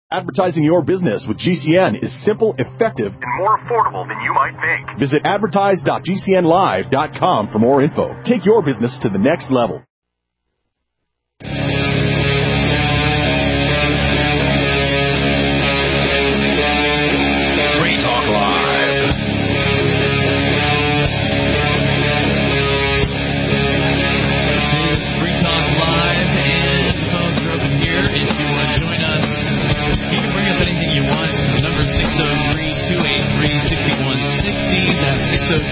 Advertising your business with GCN is simple, effective, and more affordable than you might think. Visit advertise.gcnlive.com for more info. Take your business to the next level. Free Talk Live. This is Free Talk Live, and the phones are open here. If you want to join us, you can bring up anything you want. The number is 603-283-6160. That's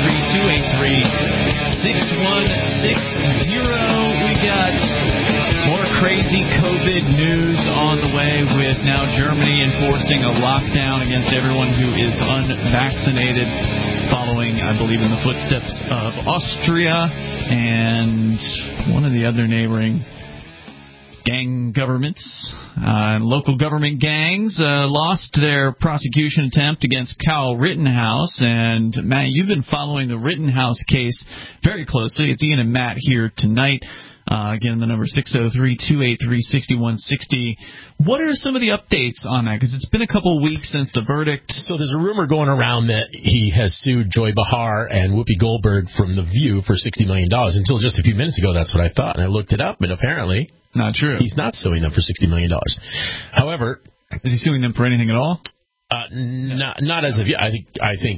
603-283-6160. We got more crazy COVID news on the way, with now Germany enforcing a lockdown against everyone who is unvaccinated, following, I believe, in the footsteps of Austria and one of the other neighboring gang governments. Local government gangs lost their prosecution attempt against Kyle Rittenhouse. And, Matt, you've been following the Rittenhouse case very closely. It's Ian and Matt here tonight. Again, the number 603-283-6160. What are some of the updates on that? Because it's been a couple of weeks since the verdict. So there's a rumor going around that he has sued Joy Behar and Whoopi Goldberg from The View for $60 million. Until just a few minutes ago, that's what I thought. And I looked it up, and apparently Not true. He's not suing them for $60 million. However, is he suing them for anything at all? Not as of yet. I think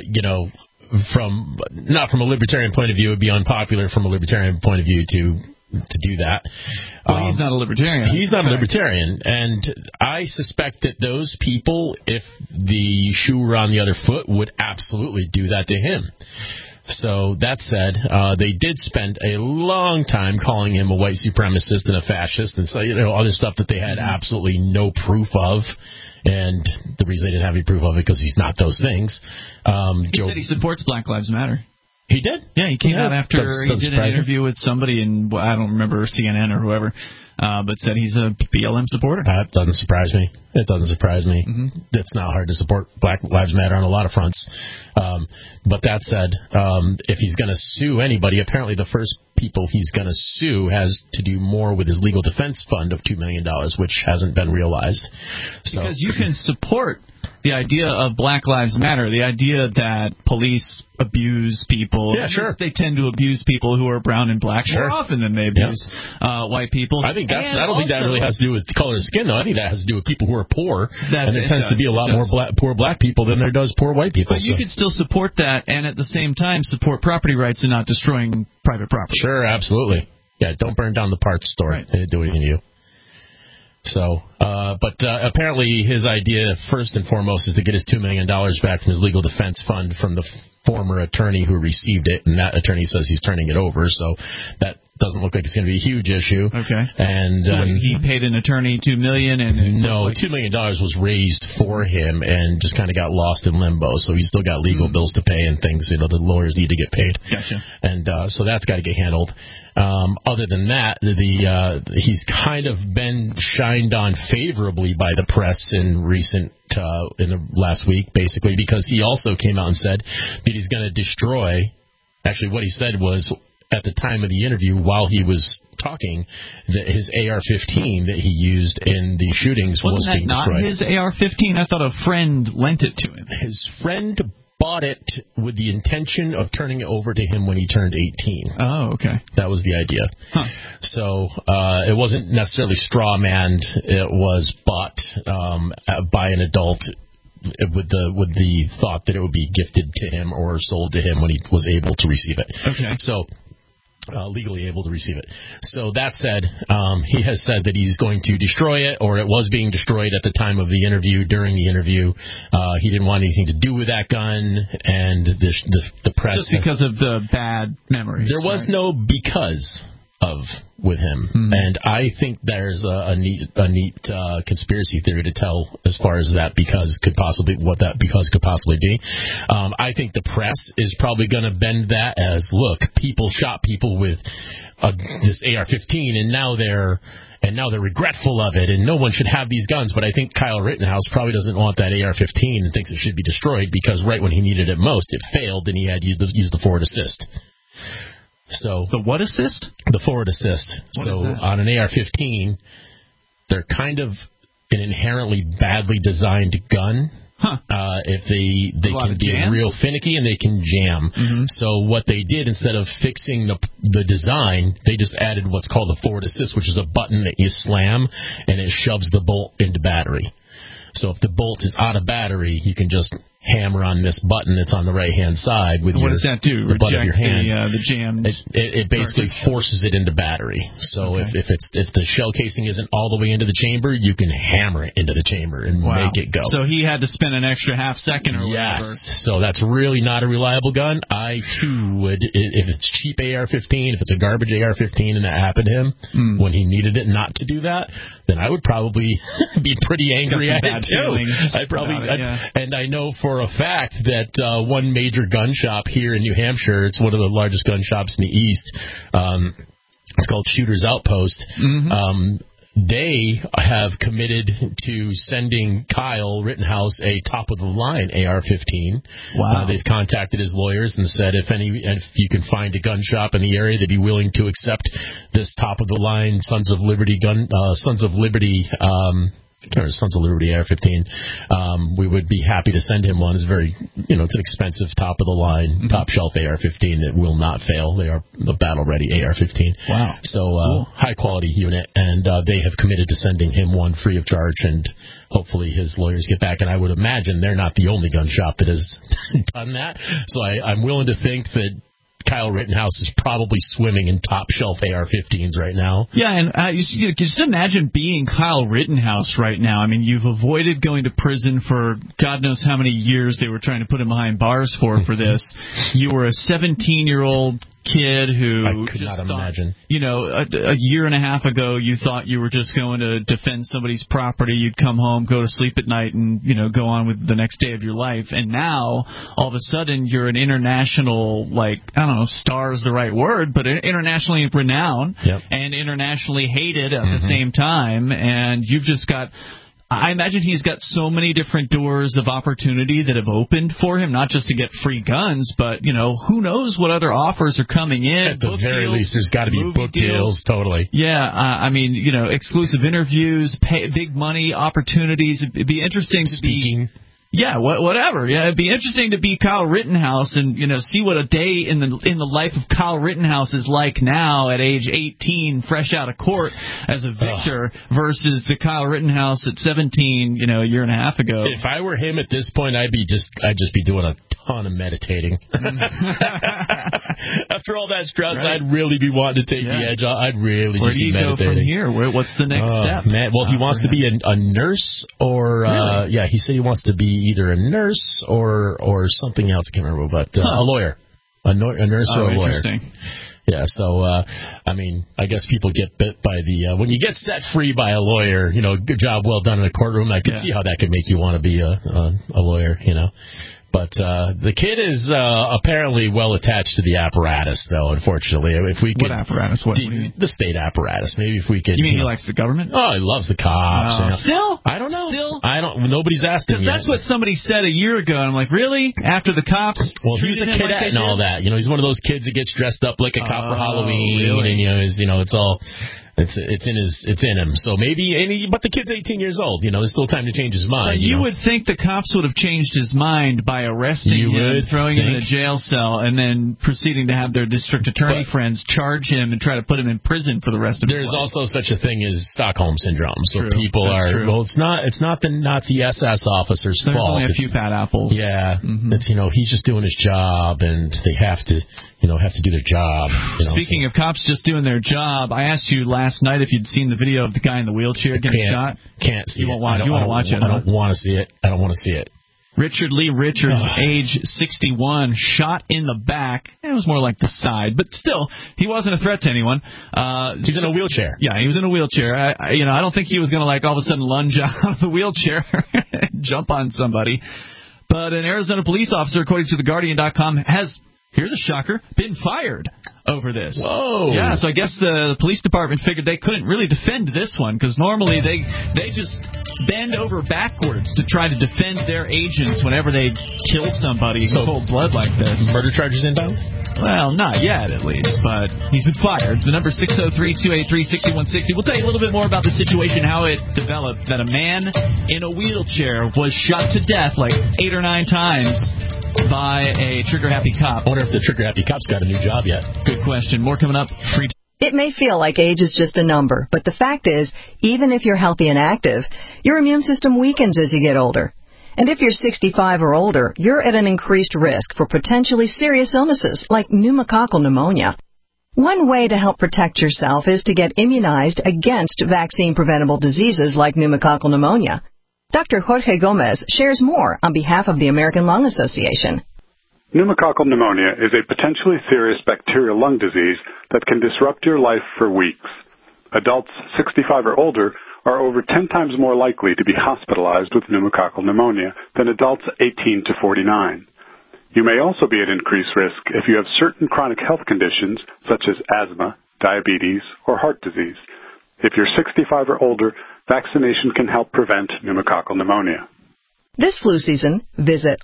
not from a libertarian point of view, it would be unpopular from a libertarian point of view to do that. Well, he's not a libertarian. He's not a libertarian, and I suspect that those people, if the shoe were on the other foot, would absolutely do that to him. So that said, they did spend a long time calling him a white supremacist and a fascist, and so other stuff that they had absolutely no proof of. And the reason they didn't have any proof of it because he's not those things. He said he supports Black Lives Matter. He did? Yeah, he came out after he did an interview with somebody in, I don't remember, CNN or whoever, but said he's a BLM supporter. That doesn't surprise me. It doesn't surprise me. Mm-hmm. It's not hard to support Black Lives Matter on a lot of fronts. But that said, if he's going to sue anybody, apparently the first people he's going to sue has to do more with his legal defense fund of $2 million, which hasn't been realized. So, because you can support the idea of Black Lives Matter, the idea that police abuse people. Yeah, sure. They tend to abuse people who are brown and black more often than they abuse white people. I think I don't think that really has to do with color of skin, though. I think that has to do with people who are poor, and there tends to be a lot more poor black people than there does poor white people. But you could still support that, and at the same time support property rights and not destroying private property. Sure, absolutely. Yeah, don't burn down the parts store. Right. They didn't do anything to you. So, but apparently his idea, first and foremost, is to get his $2 million back from his legal defense fund from the former attorney who received it, and that attorney says he's turning it over, so that doesn't look like it's going to be a huge issue. Okay. And so he paid an attorney $2 million, and no, $2 million was raised for him and just kind of got lost in limbo. So he's still got legal bills to pay and things. The lawyers need to get paid. Gotcha. And so that's got to get handled. Other than that, he's kind of been shined on favorably by the press in the last week, basically, because he also came out and said that he's going to destroy. Actually, what he said was, at the time of the interview, while he was talking, that his AR-15 that he used in the shootings was being destroyed. Wasn't that not his AR-15? I thought a friend lent it to him. His friend bought it with the intention of turning it over to him when he turned 18. Oh, okay. That was the idea. Huh. So it wasn't necessarily straw-manned. It was bought by an adult with the thought that it would be gifted to him or sold to him when he was able to receive it. Okay. So legally able to receive it. So that said, he has said that he's going to destroy it, or it was being destroyed at the time of the interview. During the interview, he didn't want anything to do with that gun, and the press just because of the bad memories. There was no because of with him, and I think there's a neat conspiracy theory to tell as far as that because could possibly be. I think the press is probably going to bend that as, look, people shot people with this AR-15, and now they're regretful of it, and no one should have these guns. But I think Kyle Rittenhouse probably doesn't want that AR-15 and thinks it should be destroyed because right when he needed it most, it failed, and he had used the forward assist. So the what assist? The forward assist. What is that? On an AR-15, they're kind of an inherently badly designed gun. If they can be real finicky and they can jam. Mm-hmm. So what they did, instead of fixing the design, they just added what's called the forward assist, which is a button that you slam and it shoves the bolt into battery. So if the bolt is out of battery, you can just hammer on this button that's on the right-hand side with what does that do? The butt of your hand. The jam. It basically forces it into battery. So if the shell casing isn't all the way into the chamber, you can hammer it into the chamber and make it go. So he had to spend an extra half second or whatever. Yes. So that's really not a reliable gun. I too would, if it's cheap AR-15, if it's a garbage AR-15 and that happened to him when he needed it not to do that, then I would probably be pretty angry at it too. And I know for a fact that one major gun shop here in New Hampshire, it's one of the largest gun shops in the East, it's called Shooter's Outpost. Mm-hmm. They have committed to sending Kyle Rittenhouse a top-of-the-line AR-15. Wow. They've contacted his lawyers and said if you can find a gun shop in the area, they'd be willing to accept this top-of-the-line Sons of Liberty AR-15. We would be happy to send him one. It's very, it's an expensive top-of-the-line, top-shelf AR-15 that will not fail. They are the battle-ready AR-15. Wow. So, cool. High-quality unit, and they have committed to sending him one free of charge, and hopefully his lawyers get back. And I would imagine they're not the only gun shop that has done that. So I'm willing to think that Kyle Rittenhouse is probably swimming in top-shelf AR-15s right now. Yeah, and you just imagine being Kyle Rittenhouse right now. I mean, you've avoided going to prison for God knows how many years they were trying to put him behind bars for this. You were a 17-year-old kid who I could not imagine. A year and a half ago, you thought you were just going to defend somebody's property. You'd come home, go to sleep at night, and go on with the next day of your life. And now, all of a sudden, you're an international, star is the right word, but internationally renowned and internationally hated at the same time. And you've just got. I imagine he's got so many different doors of opportunity that have opened for him, not just to get free guns, but, who knows what other offers are coming in. At the very least, there's got to be book deals, totally. Yeah, exclusive interviews, big money opportunities. It'd be interesting to be... Yeah, whatever. Yeah, it'd be interesting to be Kyle Rittenhouse and see what a day in the life of Kyle Rittenhouse is like now at age 18, fresh out of court as a victor, versus the Kyle Rittenhouse at 17, a year and a half ago. If I were him at this point, I'd just be doing a ton of meditating. After all that stress, I'd really be wanting to take the edge off. I'd really Where do you go from here? What's the next step? Man, well, he wants to be a nurse or he said he wants to be either a nurse or something else. I can't remember, but a lawyer, a nurse or a lawyer. Interesting. Yeah, so I guess people get bit by the when you get set free by a lawyer, good job well done in a courtroom. I can see how that could make you want to be a lawyer, But the kid is apparently well attached to the apparatus, though, unfortunately. If we could, what apparatus? What do you mean? The state apparatus. Maybe if we could... You mean he likes the government? Oh, he loves the cops. Still? I don't know. Still? Nobody's asked him yet. That's what somebody said a year ago. I'm like, really? After the cops? Well, he's a cadet and all that. He's one of those kids that gets dressed up like a cop for Halloween. Really? And, it's all... It's in him. So maybe, but the kid's 18 years old. There's still time to change his mind. But you would think the cops would have changed his mind by arresting him, throwing him in a jail cell, and then proceeding to have their district attorney friends charge him and try to put him in prison for the rest of his life. There's also such a thing as Stockholm syndrome. So true. People That's are true. Well, it's not the Nazi SS officer's fault. There's only a few bad apples. Yeah, it's he's just doing his job, and they have to do their job. Speaking of cops just doing their job, I asked you last night if you'd seen the video of the guy in the wheelchair getting shot. Can't see it. You won't watch it. I don't want to see it. I don't want to see it. Richard Lee Richards, age 61, shot in the back. It was more like the side, but still, he wasn't a threat to anyone. He's in a wheelchair. Yeah, he was in a wheelchair. I don't think he was going to all of a sudden lunge out of the wheelchair and jump on somebody. But an Arizona police officer, according to TheGuardian.com, has, here's a shocker, been fired over this. Whoa. Yeah, so I guess the police department figured they couldn't really defend this one, because normally they just bend over backwards to try to defend their agents whenever they kill somebody in cold blood like this. Murder charges inbound? Well, not yet, at least, but he's been fired. The number 603-283-6160. We'll tell you a little bit more about the situation, how it developed, that a man in a wheelchair was shot to death like 8 or 9 times by a trigger-happy cop. I wonder if the trigger-happy cop's got a new job yet. Good question. More coming up. It may feel like age is just a number, but the fact is, even if you're healthy and active, your immune system weakens as you get older. And if you're 65 or older, you're at an increased risk for potentially serious illnesses like pneumococcal pneumonia. One way to help protect yourself is to get immunized against vaccine-preventable diseases like pneumococcal pneumonia. Dr. Jorge Gomez shares more on behalf of the American Lung Association. Pneumococcal pneumonia is a potentially serious bacterial lung disease that can disrupt your life for weeks. Adults 65 or older are over 10 times more likely to be hospitalized with pneumococcal pneumonia than adults 18 to 49. You may also be at increased risk if you have certain chronic health conditions such as asthma, diabetes, or heart disease. If you're 65 or older, vaccination can help prevent pneumococcal pneumonia. This flu season, visit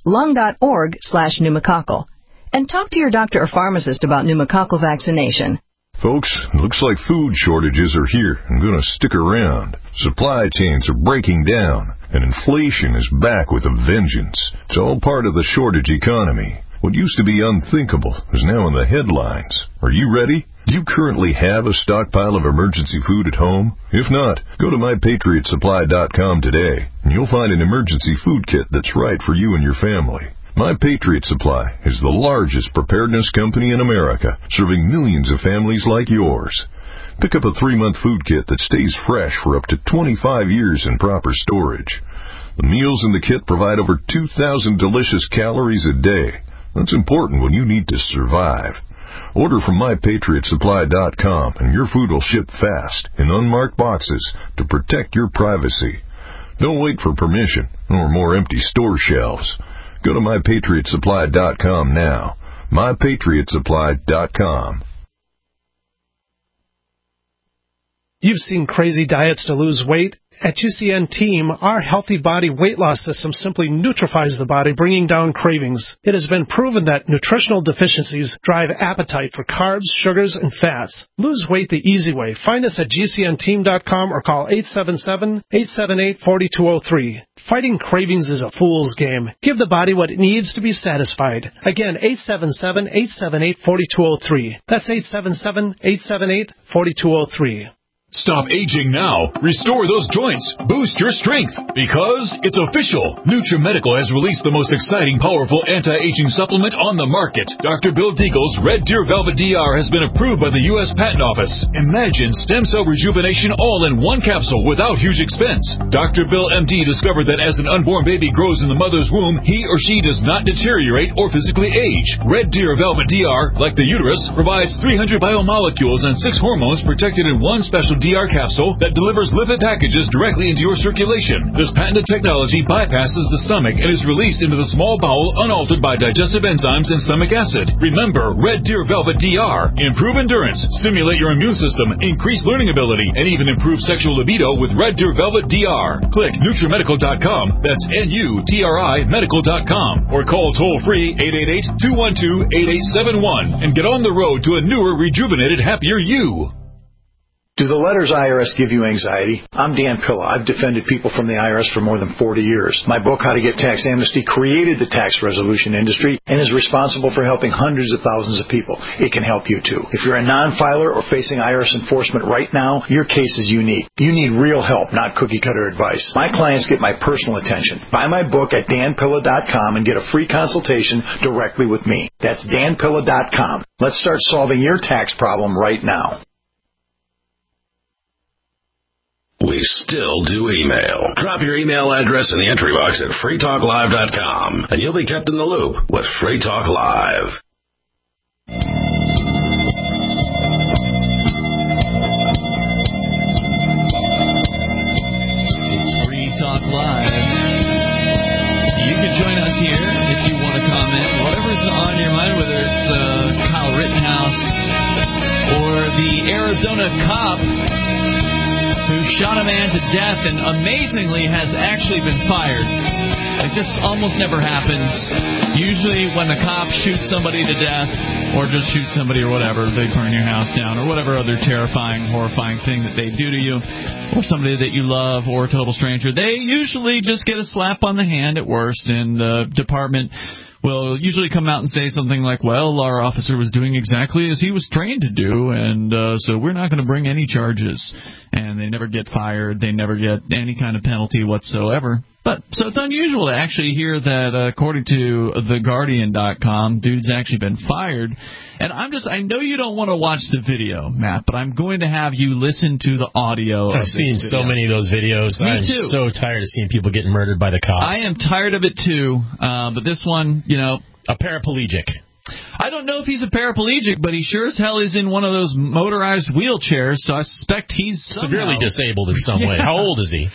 lung.org/pneumococcal and talk to your doctor or pharmacist about pneumococcal vaccination. Folks, looks like food shortages are here and going to stick around. Supply chains are breaking down, and inflation is back with a vengeance. It's all part of the shortage economy. What used to be unthinkable is now in the headlines. Are you ready? Do you currently have a stockpile of emergency food at home? If not, go to MyPatriotSupply.com today, and you'll find an emergency food kit that's right for you and your family. My Patriot Supply is the largest preparedness company in America, serving millions of families like yours. Pick up a 3-month food kit that stays fresh for up to 25 years in proper storage. The meals in the kit provide over 2,000 delicious calories a day. That's important when you need to survive. Order from MyPatriotSupply.com and your food will ship fast in unmarked boxes to protect your privacy. Don't wait for permission or more empty store shelves. Go to MyPatriotSupply.com now. MyPatriotSupply.com. You've seen crazy diets to lose weight. At GCN Team, our Healthy Body Weight Loss System simply neutralizes the body, bringing down cravings. It has been proven that nutritional deficiencies drive appetite for carbs, sugars, and fats. Lose weight the easy way. Find us at GCNteam.com or call 877-878-4203. Fighting cravings is a fool's game. Give the body what it needs to be satisfied. Again, 877-878-4203. That's 877-878-4203. Stop aging now. Restore those joints. Boost your strength. Because it's official. NutriMedical has released the most exciting, powerful anti-aging supplement on the market. Dr. Bill Deagle's Red Deer Velvet DR has been approved by the U.S. Patent Office. Imagine stem cell rejuvenation all in one capsule without huge expense. Dr. Bill MD discovered that as an unborn baby grows in the mother's womb, he or she does not deteriorate or physically age. Red Deer Velvet DR, like the uterus, provides 300 biomolecules and 6 hormones protected in one special DR capsule that delivers lipid packages directly into your circulation. This patented technology bypasses the stomach and is released into the small bowel unaltered by digestive enzymes and stomach acid. Remember, Red Deer Velvet DR. Improve endurance, stimulate your immune system, increase learning ability, and even improve sexual libido with Red Deer Velvet DR. Click NutriMedical.com, that's NUTRI Medical.com, or call toll-free 888-212-8871 and get on the road to a newer, rejuvenated, happier you. Do the letters IRS give you anxiety? I'm Dan Pilla. I've defended people from the IRS for more than 40 years. My book, How to Get Tax Amnesty, created the tax resolution industry and is responsible for helping hundreds of thousands of people. It can help you, too. If you're a non-filer or facing IRS enforcement right now, your case is unique. You need real help, not cookie-cutter advice. My clients get my personal attention. Buy my book at danpilla.com and get a free consultation directly with me. That's danpilla.com. Let's start solving your tax problem right now. We still do email. Drop your email address in the entry box at freetalklive.com, and you'll be kept in the loop with Free Talk Live. It's Free Talk Live. You can join us here if you want to comment. Whatever's on your mind, whether it's Kyle Rittenhouse or the Arizona cop who shot a man to death and amazingly has actually been fired. Like, this almost never happens. Usually when the cops shoot somebody to death or just shoot somebody or whatever, they burn your house down or whatever other terrifying, horrifying thing that they do to you, or somebody that you love or a total stranger, they usually just get a slap on the hand at worst, and the department will usually come out and say something like, well, our officer was doing exactly as he was trained to do, and so we're not going to bring any charges. And they never get fired. They never get any kind of penalty whatsoever. But so it's unusual to actually hear that, according to TheGuardian.com, dude's actually been fired. And I know you don't want to watch the video, Matt, but I'm going to have you listen to the audio. I've seen so many of those videos. I'm so tired of seeing people getting murdered by the cops. I am tired of it too. But this one, a paraplegic. I don't know if he's a paraplegic, but he sure as hell is in one of those motorized wheelchairs, so I suspect he's severely disabled in some way. How old is he?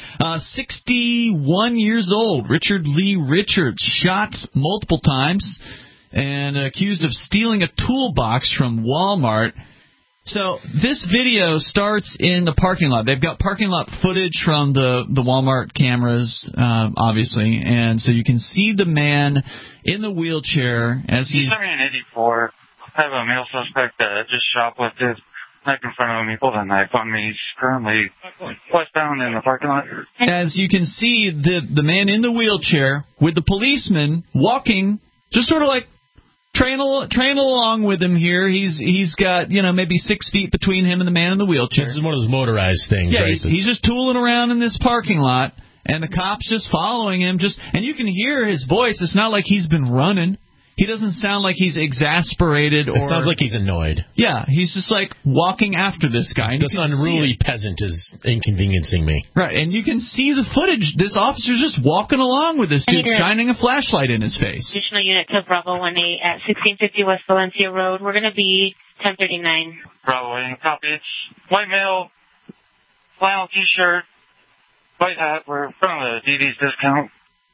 61 years old. Richard Lee Richards, shot multiple times and accused of stealing a toolbox from Walmart. So this video starts in the parking lot. They've got parking lot footage from the Walmart cameras, obviously, and so you can see the man in the wheelchair as he's... 84. I have a male suspect that just shoplifted. Knife in front of him. He pulled a knife on me. He's currently westbound in the parking lot. As you can see, the man in the wheelchair with the policeman walking, just sort of like train along with him here. He's got, maybe 6 feet between him and the man in the wheelchair. This is one of those motorized things, yeah, right? He's just tooling around in this parking lot, and the cop's just following him. And you can hear his voice. It's not like he's been running. He doesn't sound like he's exasperated or... It sounds like he's annoyed. Yeah, he's just like walking after this guy. This unruly peasant is inconveniencing me. Right, and you can see the footage. This officer's just walking along with this dude, shining a flashlight in his face. Additional unit to Bravo 18 at 1650 West Valencia Road. We're going to be 1039. Bravo 18, copy. It's white male, flannel t-shirt, white hat. We're in front of the DD's discount.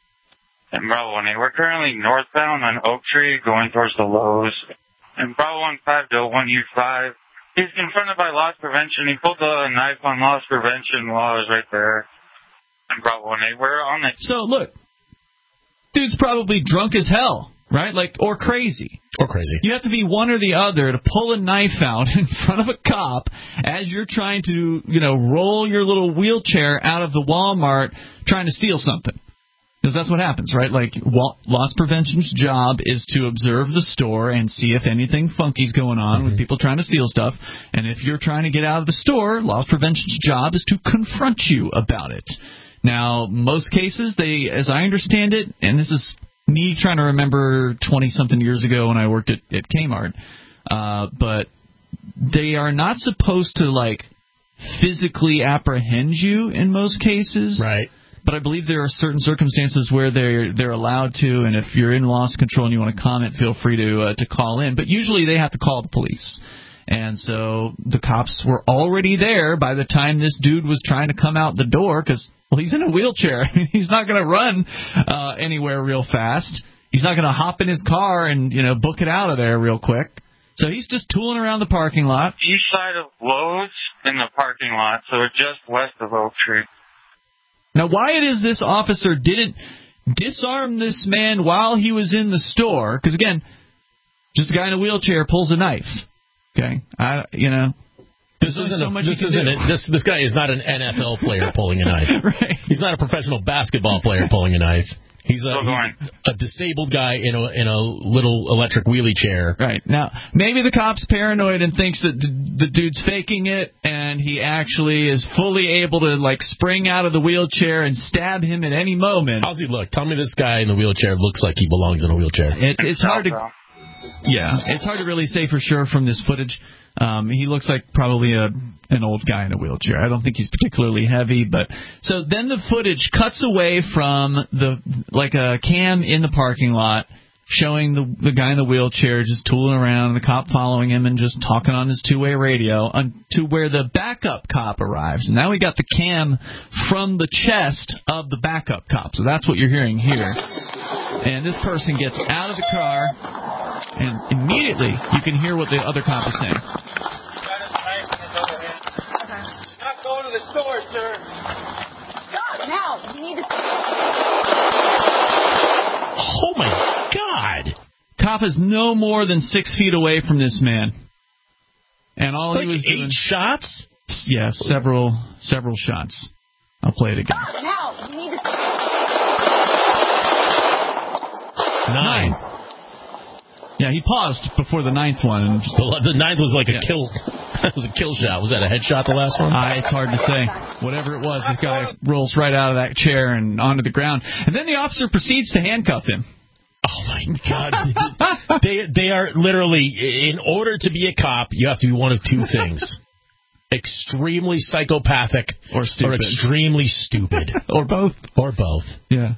And Bravo 18, we're currently northbound on Oak Tree going towards the Lowe's. And Bravo 15 to 1U5. He's confronted by loss prevention. He pulled a knife on loss prevention while I was right there. And Bravo 18, we're on it. So, look, dude's probably drunk as hell, right? Or crazy. Or crazy. You have to be one or the other to pull a knife out in front of a cop as you're trying to, roll your little wheelchair out of the Walmart trying to steal something. Because that's what happens, right? Loss prevention's job is to observe the store and see if anything funky's going on with people trying to steal stuff. And if you're trying to get out of the store, loss prevention's job is to confront you about it. Now, most cases, as I understand it, and this is me trying to remember 20-something years ago when I worked at Kmart, but they are not supposed to, physically apprehend you in most cases. Right. But I believe there are certain circumstances where they're allowed to, and if you're in loss control and you want to comment, feel free to call in. But usually they have to call the police. And so the cops were already there by the time this dude was trying to come out the door because, he's in a wheelchair. He's not going to run anywhere real fast. He's not going to hop in his car and, book it out of there real quick. So he's just tooling around the parking lot. East side of Lowe's in the parking lot, so we're just west of Oak Tree. Now, why it is this officer didn't disarm this man while he was in the store, because, again, just a guy in a wheelchair pulls a knife, okay? This guy is not an NFL player pulling a knife. Right. He's not a professional basketball player pulling a knife. He's a disabled guy in a little electric wheelie chair. Right. Now, maybe the cop's paranoid and thinks that the dude's faking it, and he actually is fully able to, spring out of the wheelchair and stab him at any moment. How's he look? Tell me this guy in the wheelchair looks like he belongs in a wheelchair. It's hard to... Yeah, it's hard to really say for sure from this footage. He looks like probably an old guy in a wheelchair. I don't think he's particularly heavy, but so then the footage cuts away from a cam in the parking lot showing the guy in the wheelchair just tooling around, and the cop following him and just talking on his two-way radio to where the backup cop arrives. And now we got the cam from the chest of the backup cop. So that's what you're hearing here. And this person gets out of the car, and immediately you can hear what the other cop is saying. Not going to the store, sir. Oh, my God. Cop is no more than 6 feet away from this man. And all like he was 8 doing... shots? Yeah, several shots. I'll play it again. Now, you need to... 9. Yeah, he paused before the 9th one. The 9th was like a kill. That was a kill shot. Was that a headshot, the last one? It's hard to say. Whatever it was, the guy rolls right out of that chair and onto the ground. And then the officer proceeds to handcuff him. Oh, my God. They are literally, in order to be a cop, you have to be one of two things. Extremely psychopathic or stupid. Or extremely stupid. Or both. Or both. Yeah.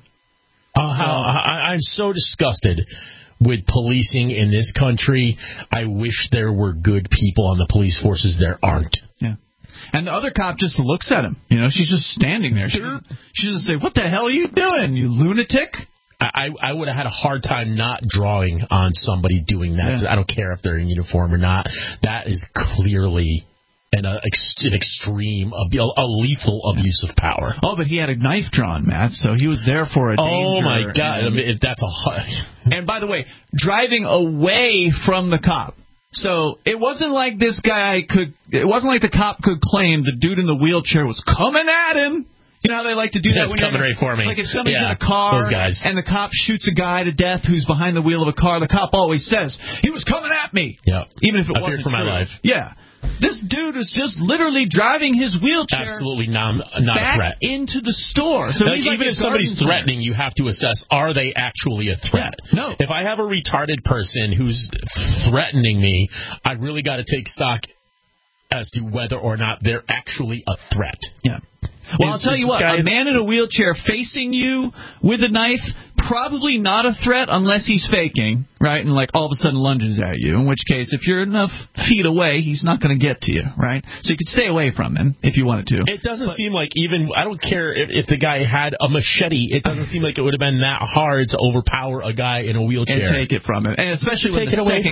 I'm so disgusted with policing in this country. I wish there were good people on the police forces. There aren't. Yeah. And the other cop just looks at him. You know, she's just standing there. She doesn't say, "What the hell are you doing, you lunatic?" I would have had a hard time not drawing on somebody doing that. Yeah. I don't care if they're in uniform or not. That is clearly an extreme, a lethal abuse of power. Oh, but he had a knife drawn, Matt, so he was there for a danger. Oh, my God. I mean, that's And by the way, driving away from the cop. So it wasn't like it wasn't like the cop could claim the dude in the wheelchair was coming at him. You know how they like to do that? When coming right for me. Like if somebody's in a car and the cop shoots a guy to death who's behind the wheel of a car, the cop always says, "He was coming at me." Yeah. Even if it I wasn't feared for my life. Yeah. This dude is just literally driving his wheelchair absolutely not back a threat into the store. So like, even if somebody's threatening, you have to assess, are they actually a threat? Yeah. No. If I have a retarded person who's threatening me, I really got to take stock as to whether or not they're actually a threat. Yeah. Well, I'll tell you what, a man in a wheelchair facing you with a knife, probably not a threat unless he's faking, right, and like all of a sudden lunges at you, in which case, if you're enough feet away, he's not going to get to you, right? So you could stay away from him if you wanted to. It doesn't seem like I don't care if the guy had a machete, it doesn't seem like it would have been that hard to overpower a guy in a wheelchair. And take it from him. And especially when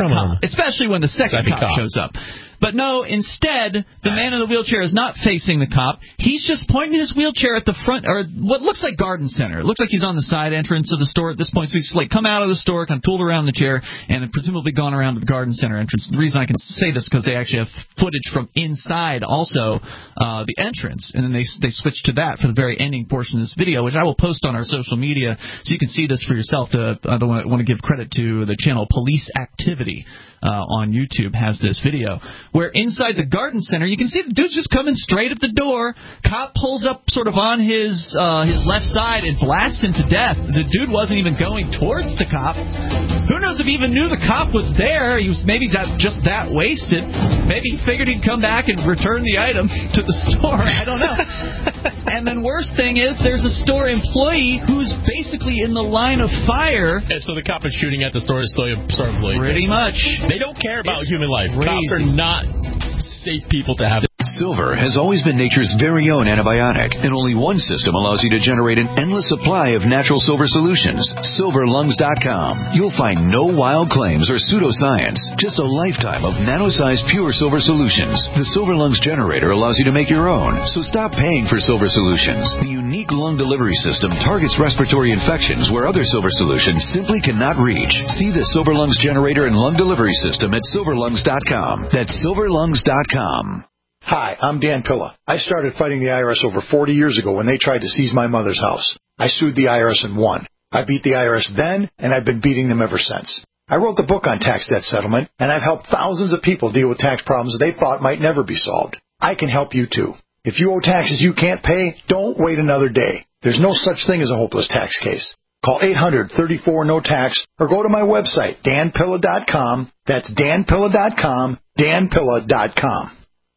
the second cop shows up. But no, instead, the man in the wheelchair is not facing the cop. He's just pointing his wheelchair at the front, or what looks like garden center. It looks like he's on the side entrance of the store at this point. So he's like come out of the store, kind of tooled around the chair, and presumably gone around to the garden center entrance. The reason I can say this is because they actually have footage from inside also the entrance, and then they switched to that for the very ending portion of this video, which I will post on our social media so you can see this for yourself. I want to give credit to the channel Police Activity on YouTube has this video where inside the garden center you can see the dude's just coming straight at the door. Cop pulls up sort of on his left side and blasts him to death. The dude wasn't even going towards the cop. Who knows if he even knew the cop was there? He was maybe just that wasted. Maybe he figured he'd come back and return the item to the store. I don't know. And then worst thing is there's a store employee who's basically in the line of fire. And so the cop is shooting at the store employee. Pretty much. They don't care about human life. Crazy. Cops are not safe people to have. Silver has always been nature's very own antibiotic, and only one system allows you to generate an endless supply of natural silver solutions. SilverLungs.com. You'll find no wild claims or pseudoscience, just a lifetime of nano-sized pure silver solutions. The Silver Lungs generator allows you to make your own, so stop paying for silver solutions. The unique lung delivery system targets respiratory infections where other silver solutions simply cannot reach. See the Silver Lungs generator and lung delivery system at SilverLungs.com. That's SilverLungs.com. Hi, I'm Dan Pilla. I started fighting the IRS over 40 years ago when they tried to seize my mother's house. I sued the IRS and won. I beat the IRS then, and I've been beating them ever since. I wrote the book on tax debt settlement, and I've helped thousands of people deal with tax problems they thought might never be solved. I can help you too. If you owe taxes you can't pay, don't wait another day. There's no such thing as a hopeless tax case. Call 800-34-NO-TAX or go to my website, danpilla.com. That's danpilla.com, danpilla.com.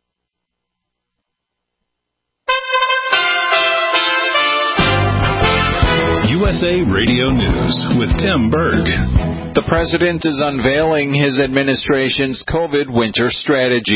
USA Radio News with Tim Berg. The president is unveiling his administration's COVID winter strategy.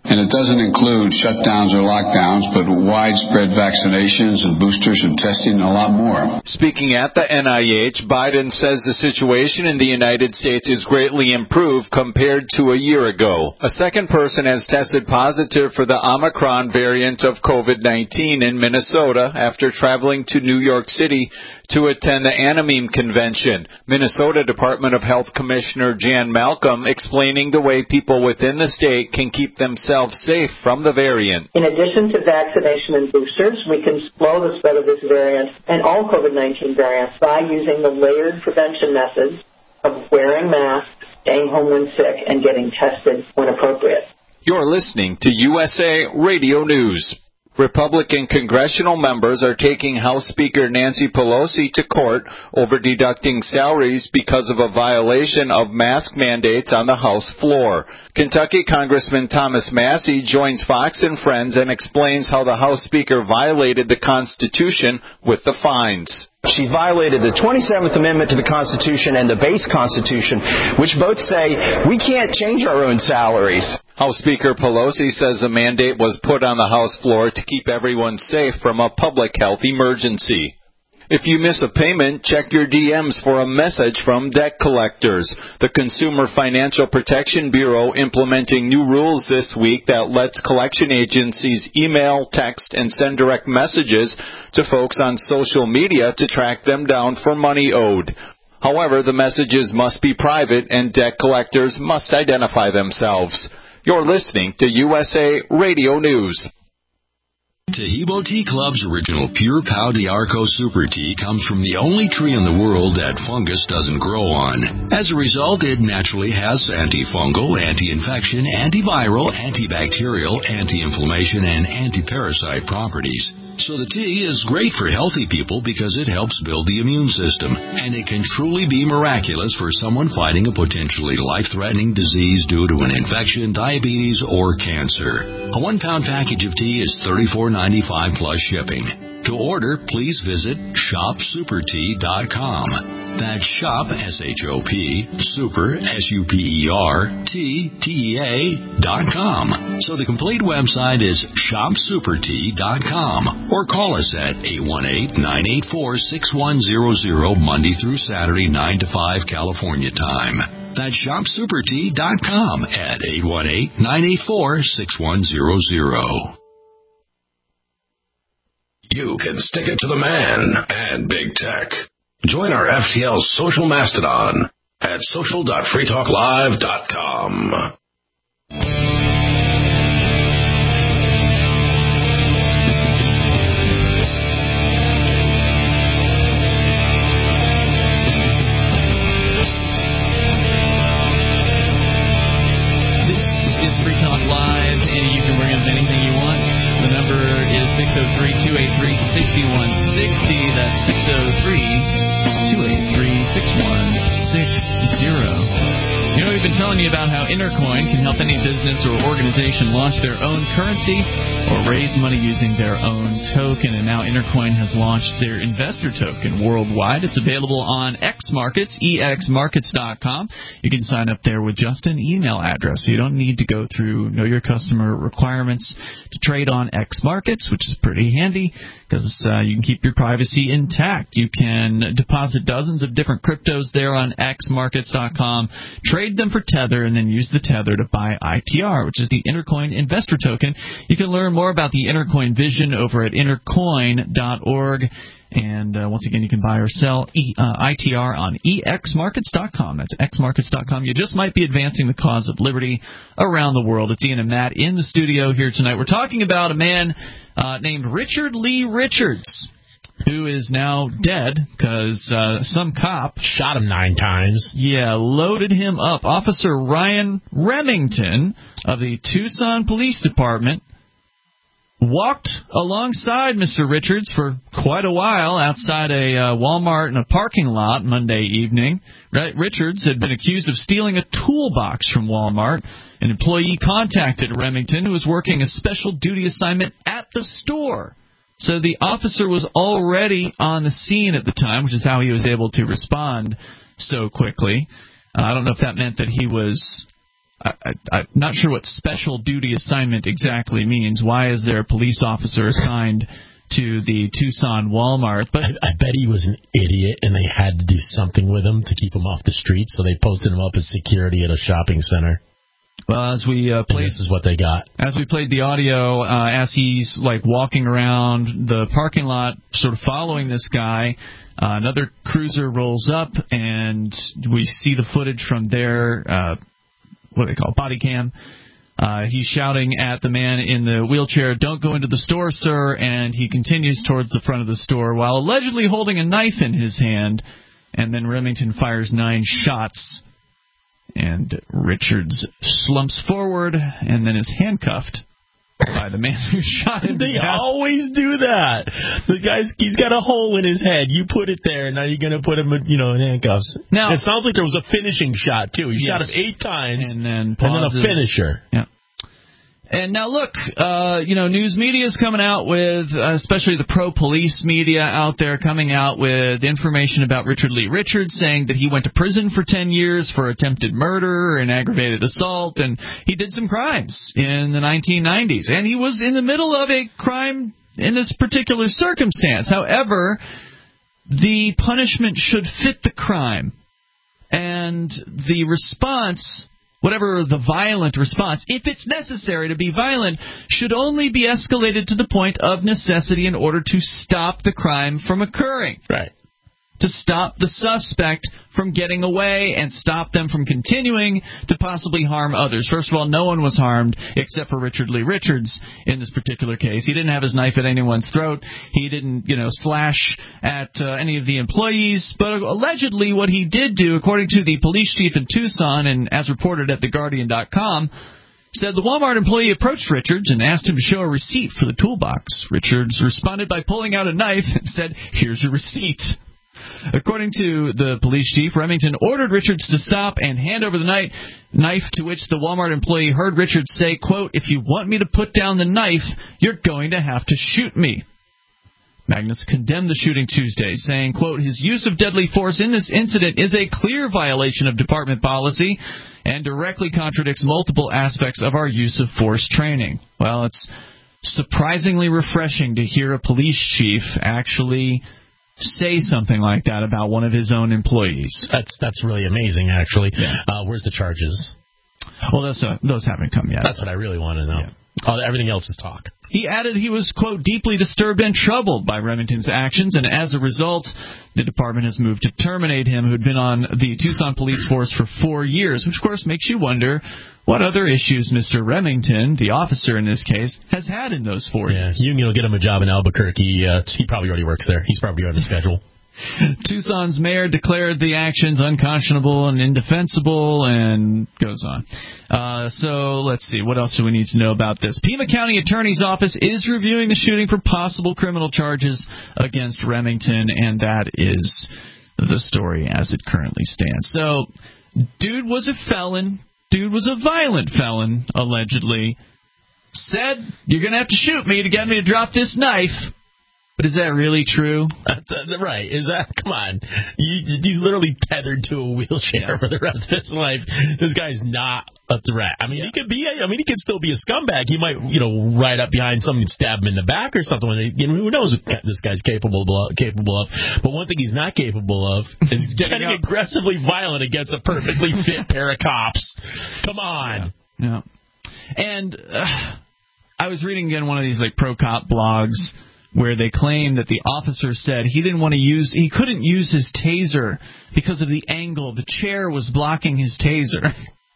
And it doesn't include shutdowns or lockdowns, but widespread vaccinations and boosters and testing and a lot more. Speaking at the NIH, Biden says the situation in the United States is greatly improved compared to a year ago. A second person has tested positive for the Omicron variant of COVID-19 in Minnesota after traveling to New York City to attend the Anameme convention. Minnesota Department of Health Commissioner Jan Malcolm explaining the way people within the state can keep themselves safe from the variant. In addition to vaccination and boosters, we can slow the spread of this variant and all COVID-19 variants by using the layered prevention methods of wearing masks, staying home when sick, and getting tested when appropriate. You're listening to USA Radio News. Republican congressional members are taking House Speaker Nancy Pelosi to court over deducting salaries because of a violation of mask mandates on the House floor. Kentucky Congressman Thomas Massie joins Fox and Friends and explains how the House Speaker violated the Constitution with the fines. She violated the 27th Amendment to the Constitution and the base Constitution, which both say we can't change our own salaries. House Speaker Pelosi says the mandate was put on the House floor to keep everyone safe from a public health emergency. If you miss a payment, check your DMs for a message from debt collectors. The Consumer Financial Protection Bureau implementing new rules this week that lets collection agencies email, text, and send direct messages to folks on social media to track them down for money owed. However, the messages must be private and debt collectors must identify themselves. You're listening to USA Radio News. Taheebo Tea Club's original Pure Pau d'Arco Super Tea comes from the only tree in the world that fungus doesn't grow on. As a result, it naturally has antifungal, anti-infection, antiviral, antibacterial, anti-inflammation, and anti-parasite properties. So the tea is great for healthy people because it helps build the immune system, and it can truly be miraculous for someone fighting a potentially life-threatening disease due to an infection, diabetes, or cancer. A 1-pound package of tea is $34.95 plus shipping. To order, please visit shopsupertea.com. That's shop, S-H-O-P, super, S-U-P-E-R, T-T-E-A.com. So the complete website is shopsupertea.com. Or call us at 818-984-6100 Monday through Saturday, 9 to 5 California time. That's shopsupertea.com at 818-984-6100. You can stick it to the man and big tech. Join our FTL social mastodon at social.freetalklive.com. This is Free Talk Live, and you can bring up anything you want. The number is 603-283-6160. That's 603-283-6160. You know, we've been telling you about how Intercoin can help any business or organization launch their own currency or raise money using their own token. And now Intercoin has launched their investor token worldwide. It's available on X Markets, exmarkets.com. You can sign up there with just an email address. So you don't need to go through Know Your Customer requirements to trade on X Markets, which is pretty handy because you can keep your privacy intact. You can deposit dozens of different cryptos there on xmarkets.com, trade them for Tether, and then use the Tether to buy ITR, which is the Intercoin investor token. You can learn more about the Intercoin vision over at intercoin.org. And once again, you can buy or sell ITR on exmarkets.com. That's xmarkets.com. You just might be advancing the cause of liberty around the world. It's Ian and Matt in the studio here tonight. We're talking about a man named Richard Lee Richards, who is now dead because some cop shot him 9 times. Yeah, loaded him up. Officer Ryan Remington of the Tucson Police Department walked alongside Mr. Richards for quite a while outside a Walmart in a parking lot Monday evening. Richards had been accused of stealing a toolbox from Walmart. An employee contacted Remington, who was working a special duty assignment at the store. So the officer was already on the scene at the time, which is how he was able to respond so quickly. I don't know if that meant that he was I'm not sure what special duty assignment exactly means. Why is there a police officer assigned to the Tucson Walmart? But I bet he was an idiot, and they had to do something with him to keep him off the street, so they posted him up as security at a shopping center. Well, as we played, this is what they got. As we played the audio, as he's like walking around the parking lot, sort of following this guy, another cruiser rolls up, and we see the footage from their what do they call it? Body cam. He's shouting at the man in the wheelchair, "Don't go into the store, sir," and he continues towards the front of the store while allegedly holding a knife in his hand, and then Remington fires 9 shots, and Richards slumps forward and then is handcuffed by the man who shot him. They always do that. The guy's, he's got a hole in his head. You put it there, and now you're going to put him, in handcuffs. Now it sounds like there was a finishing shot too. He shot him 8 times, and then pauses. A finisher. Yeah. And now look, news media is coming out with, especially the pro-police media out there, coming out with information about Richard Lee Richards, saying that he went to prison for 10 years for attempted murder and aggravated assault, and he did some crimes in the 1990s. And he was in the middle of a crime in this particular circumstance. However, the punishment should fit the crime. And the response, whatever the violent response, if it's necessary to be violent, should only be escalated to the point of necessity in order to stop the crime from occurring. Right. To stop the suspect from getting away and stop them from continuing to possibly harm others. First of all, no one was harmed except for Richard Lee Richards in this particular case. He didn't have his knife at anyone's throat. He didn't, slash at any of the employees. But allegedly what he did do, according to the police chief in Tucson, and as reported at TheGuardian.com, said the Walmart employee approached Richards and asked him to show a receipt for the toolbox. Richards responded by pulling out a knife and said, "Here's your receipt." According to the police chief, Remington ordered Richards to stop and hand over the knife, to which the Walmart employee heard Richards say, quote, "If you want me to put down the knife, you're going to have to shoot me." Magnus condemned the shooting Tuesday, saying, quote, "His use of deadly force in this incident is a clear violation of department policy and directly contradicts multiple aspects of our use of force training." Well, it's surprisingly refreshing to hear a police chief actually say something like that about one of his own employees. That's really amazing, actually. Yeah. Where's the charges? Well, those haven't come yet. That's what I really want to know. Yeah. Everything else is talk. He added he was, quote, "deeply disturbed and troubled by Remington's actions, and as a result, the department has moved to terminate him, who'd been on the Tucson police force for 4 years," which, of course, makes you wonder what other issues Mr. Remington, the officer in this case, has had in those 4 years. You can get him a job in Albuquerque. He probably already works there. He's probably on the schedule. Tucson's mayor declared the actions unconscionable and indefensible, and goes on. So let's see. What else do we need to know about this? Pima County Attorney's Office is reviewing the shooting for possible criminal charges against Remington, and that is the story as it currently stands. So, dude was a felon. Dude was a violent felon, allegedly. Said, "You're going to have to shoot me to get me to drop this knife." But is that really true? Right. Come on. He's literally tethered to a wheelchair for the rest of his life. This guy's not a threat. I mean, he could still be a scumbag. He might, ride up behind someone and stab him in the back or something. Who knows what this guy's capable of. But one thing he's not capable of is getting aggressively violent against a perfectly fit pair of cops. Come on. Yeah. And I was reading again one of these pro-cop blogs where they claim that the officer said he couldn't use his taser because of the angle. The chair was blocking his taser.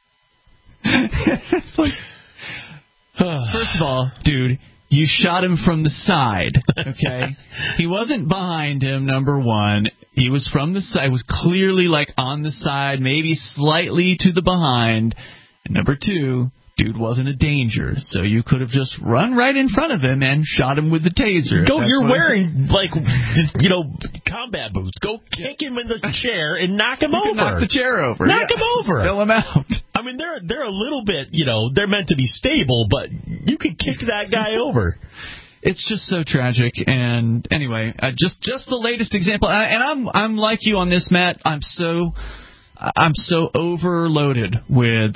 First of all, dude, you shot him from the side, okay? He wasn't behind him, number one. He was from the side. It was clearly on the side, maybe slightly to the behind. And number two, dude wasn't a danger, so you could have just run right in front of him and shot him with the taser. You're wearing, combat boots. Go kick him in the chair and knock him over. Knock the chair over. Knock him over. Spill him out. I mean, they're a little bit, they're meant to be stable, but you could kick that guy over. It's just so tragic. And anyway, just the latest example. And I'm like you on this, Matt. I'm so overloaded with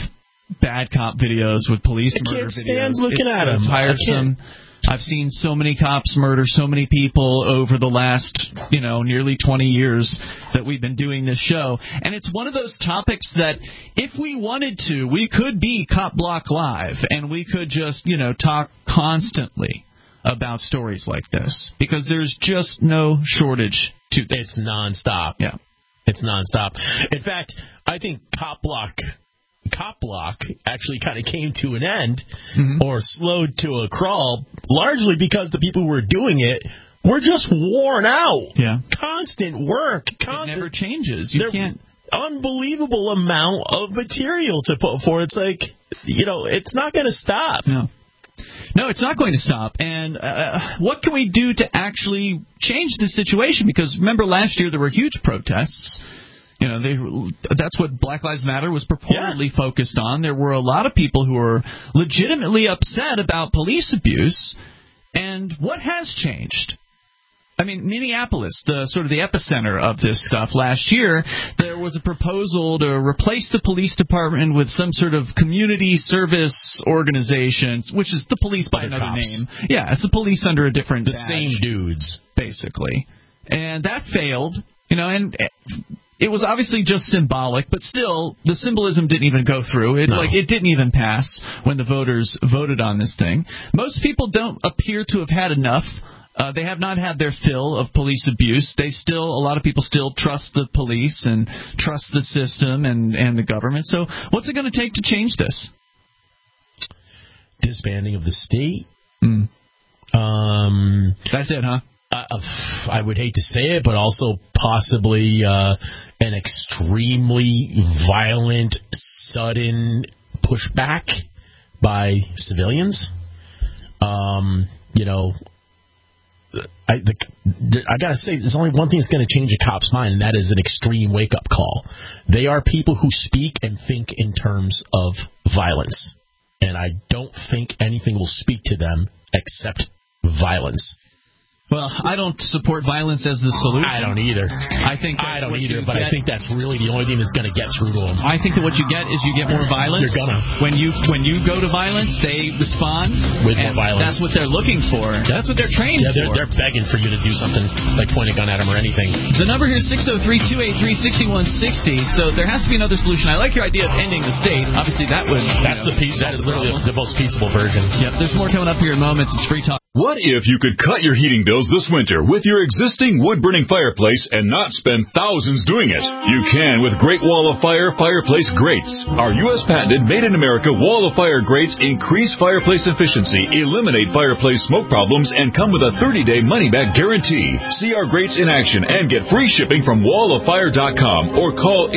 bad cop videos with police murder videos. I can't stand looking at them. Tiresome. I've seen so many cops murder so many people over the last, nearly 20 years that we've been doing this show. And it's one of those topics that if we wanted to, we could be Cop Block Live, and we could just, talk constantly about stories like this, because there's just no shortage to this. It's nonstop. Yeah. It's nonstop. In fact, I think Cop Block actually kind of came to an end or slowed to a crawl, largely because the people who were doing it were just worn out. Yeah. Constant work. It never changes. You can't. Unbelievable amount of material to put forward. It's like, it's not going to stop. No, it's not going to stop. And what can we do to actually change the situation? Because remember last year there were huge protests. That's what Black Lives Matter was purportedly focused on. There were a lot of people who were legitimately upset about police abuse. And what has changed? I mean, Minneapolis, the epicenter of this stuff last year, there was a proposal to replace the police department with some sort of community service organization, which is the police by another name. Yeah, it's the police under a different badge. The same dudes. Basically. And that failed, and it was obviously just symbolic, but still, the symbolism didn't even go through. It didn't even pass when the voters voted on this thing. Most people don't appear to have had enough. They have not had their fill of police abuse. A lot of people still trust the police and trust the system and the government. So what's it going to take to change this? Disbanding of the state. That's it, huh? I would hate to say it, but also possibly an extremely violent, sudden pushback by civilians. I gotta say, there's only one thing that's going to change a cop's mind, and that is an extreme wake-up call. They are people who speak and think in terms of violence, and I don't think anything will speak to them except violence. Well, I don't support violence as the solution. I don't either. I think that's really the only thing that's going to get through to them. I think that what you get is you get more violence. You're gonna. When you go to violence, they respond with more violence. That's what they're looking for. That's what they're trained for. They're begging for you to do something like point a gun at them or anything. The number here is 603-283-6160. So there has to be another solution. I like your idea of ending the state. Obviously, that would. That's the piece. That is literally the most peaceful version. Yep. There's more coming up here in moments. It's Free Talk. What if you could cut your heating bills this winter with your existing wood-burning fireplace and not spend thousands doing it? You can with Great Wall of Fire fireplace grates. Our U.S. patented made-in-America Wall of Fire grates increase fireplace efficiency, eliminate fireplace smoke problems, and come with a 30-day money-back guarantee. See our grates in action and get free shipping from walloffire.com or call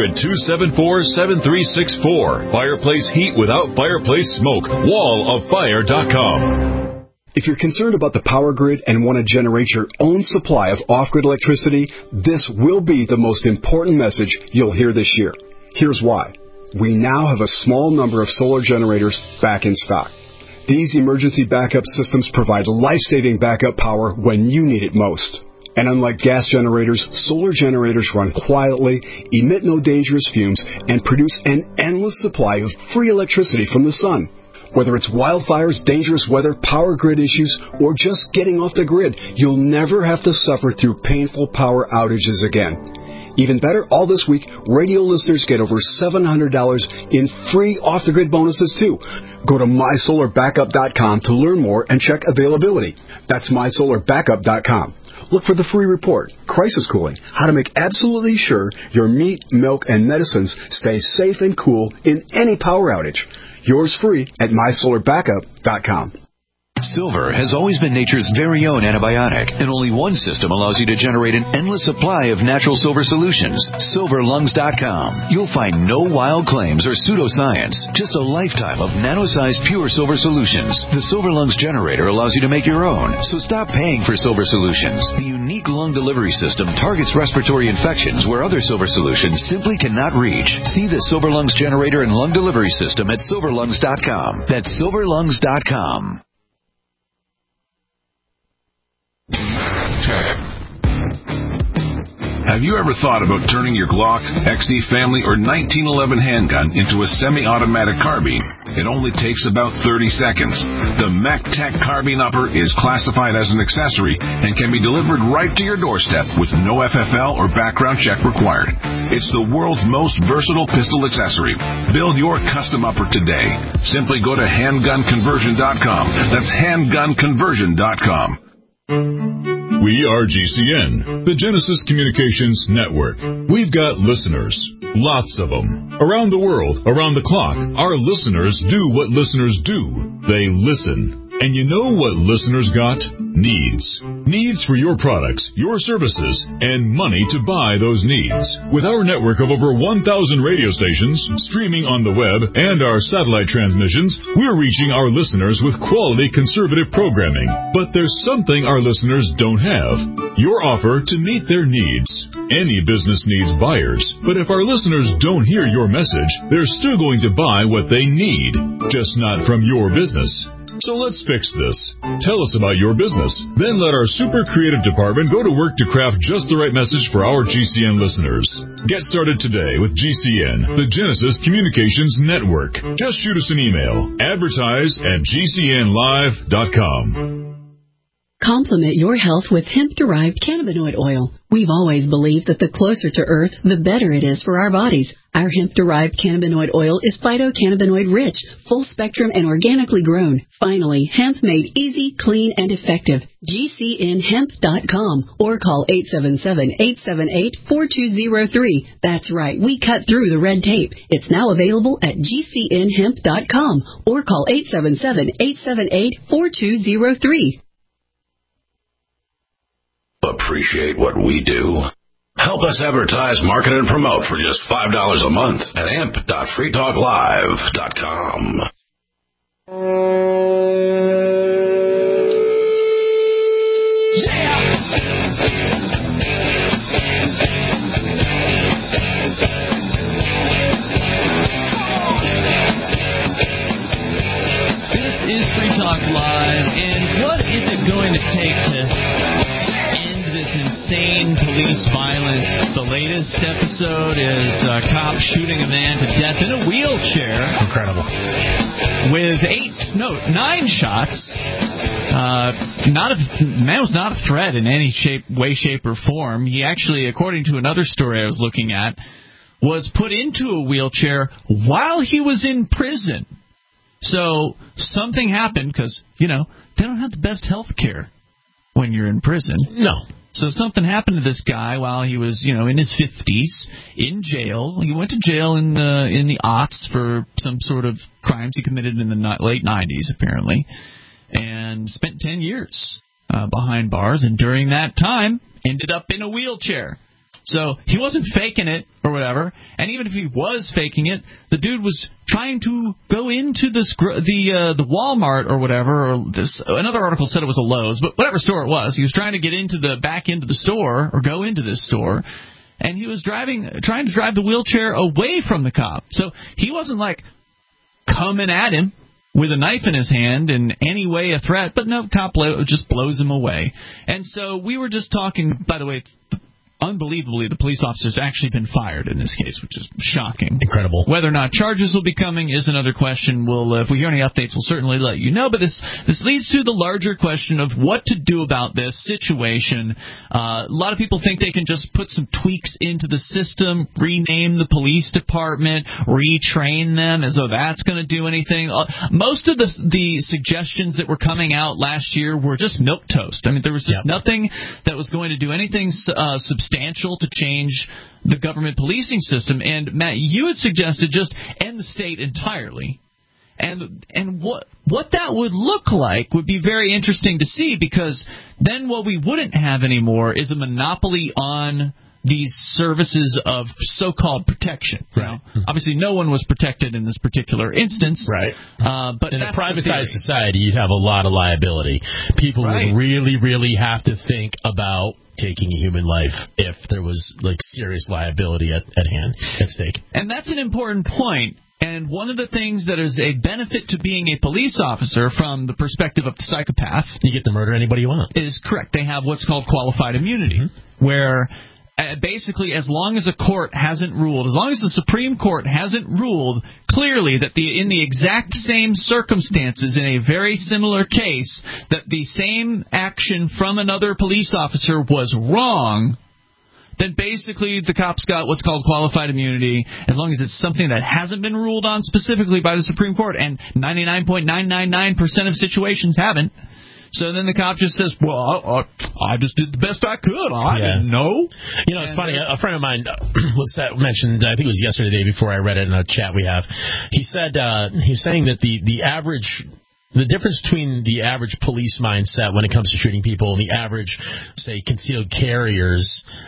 800-274-7364. Fireplace heat without fireplace smoke. walloffire.com. If you're concerned about the power grid and want to generate your own supply of off-grid electricity, this will be the most important message you'll hear this year. Here's why. We now have a small number of solar generators back in stock. These emergency backup systems provide life-saving backup power when you need it most. And unlike gas generators, solar generators run quietly, emit no dangerous fumes, and produce an endless supply of free electricity from the sun. Whether it's wildfires, dangerous weather, power grid issues, or just getting off the grid, you'll never have to suffer through painful power outages again. Even better, all this week, radio listeners get over $700 in free off-the-grid bonuses, too. Go to mysolarbackup.com to learn more and check availability. That's mysolarbackup.com. Look for the free report, Crisis Cooling, how to make absolutely sure your meat, milk, and medicines stay safe and cool in any power outage. Yours free at mysolarbackup.com. Silver has always been nature's very own antibiotic, and only one system allows you to generate an endless supply of natural silver solutions. SilverLungs.com. You'll find no wild claims or pseudoscience, just a lifetime of nano-sized pure silver solutions. The Silver Lungs generator allows you to make your own, so stop paying for silver solutions. The unique lung delivery system targets respiratory infections where other silver solutions simply cannot reach. See the Silver Lungs generator and lung delivery system at SilverLungs.com. That's SilverLungs.com. Have you ever thought about turning your Glock, XD Family, or 1911 handgun into a semi-automatic carbine? It only takes about 30 seconds. The MacTech Carbine Upper is classified as an accessory and can be delivered right to your doorstep with no FFL or background check required. It's the world's most versatile pistol accessory. Build your custom upper today. Simply go to handgunconversion.com. That's handgunconversion.com. We are GCN, the Genesis Communications Network. We've got listeners, lots of them, around the world, around the clock. Our listeners do what listeners do. They listen. And you know what listeners got? Needs. Needs for your products, your services, and money to buy those needs. With our network of over 1,000 radio stations, streaming on the web, and our satellite transmissions, we're reaching our listeners with quality conservative programming. But there's something our listeners don't have. Your offer to meet their needs. Any business needs buyers. But if our listeners don't hear your message, they're still going to buy what they need, just not from your business. So let's fix this. Tell us about your business. Then let our super creative department go to work to craft just the right message for our GCN listeners. Get started today with GCN, the Genesis Communications Network. Just shoot us an email. Advertise@gcnlive.com. Complement your health with hemp-derived cannabinoid oil. We've always believed that the closer to Earth, the better it is for our bodies. Our hemp-derived cannabinoid oil is phytocannabinoid-rich, full-spectrum, and organically grown. Finally, hemp made easy, clean, and effective. GCNhemp.com or call 877-878-4203. That's right, we cut through the red tape. It's now available at GCNhemp.com or call 877-878-4203. Appreciate what we do? Help us advertise, market, and promote for just $5 a month at amp.freetalklive.com. This is Free Talk Live, and what is it going to take to insane police violence? The latest episode is a cop shooting a man to death in a wheelchair. Incredible. With 9 shots. Man was not a threat in any way, shape, or form. He actually, according to another story I was looking at, was put into a wheelchair while he was in prison. So something happened because, they don't have the best health care when you're in prison. No. So something happened to this guy while he was, in his 50s, in jail. He went to jail in the aughts for some sort of crimes he committed in the late 90s, apparently, and spent 10 years behind bars, and during that time ended up in a wheelchair. So he wasn't faking it or whatever, and even if he was faking it, the dude was trying to go into the Walmart or whatever, or another article said it was a Lowe's, but whatever store it was, he was trying to get into the back into the store or go into this store, and he was trying to drive the wheelchair away from the cop. So he wasn't like coming at him with a knife in his hand in any way a threat, but no, cop just blows him away. And so we were just talking, by the way, unbelievably, the police officer's actually been fired in this case, which is shocking. Incredible. Whether or not charges will be coming is another question. If we hear any updates, we'll certainly let you know. But this leads to the larger question of what to do about this situation. A lot of people think they can just put some tweaks into the system, rename the police department, retrain them as though that's going to do anything. Most of the suggestions that were coming out last year were just milquetoast. I mean, there was just nothing that was going to do anything substantial to change the government policing system. And Matt, you had suggested just end the state entirely. And what that would look like would be very interesting to see, because then what we wouldn't have anymore is a monopoly on these services of so-called protection. Right. Obviously, no one was protected in this particular instance. Right. But in a privatized society, you'd have a lot of liability. People would really, really have to think about taking a human life if there was serious liability at stake. And that's an important point. And one of the things that is a benefit to being a police officer from the perspective of the psychopath, you get to murder anybody you want, is correct. They have what's called qualified immunity, where basically, as long as a court hasn't ruled, as long as the Supreme Court hasn't ruled clearly that in the exact same circumstances in a very similar case that the same action from another police officer was wrong, then basically the cops got what's called qualified immunity, as long as it's something that hasn't been ruled on specifically by the Supreme Court, and 99.999% of situations haven't. So then the cop just says, well, I just did the best I could. I didn't know. You know, it's funny. A friend of mine mentioned, I think it was yesterday, the day before I read it in a chat we have, he said, he's saying that the difference between the average police mindset when it comes to shooting people and the average, say, concealed carriers,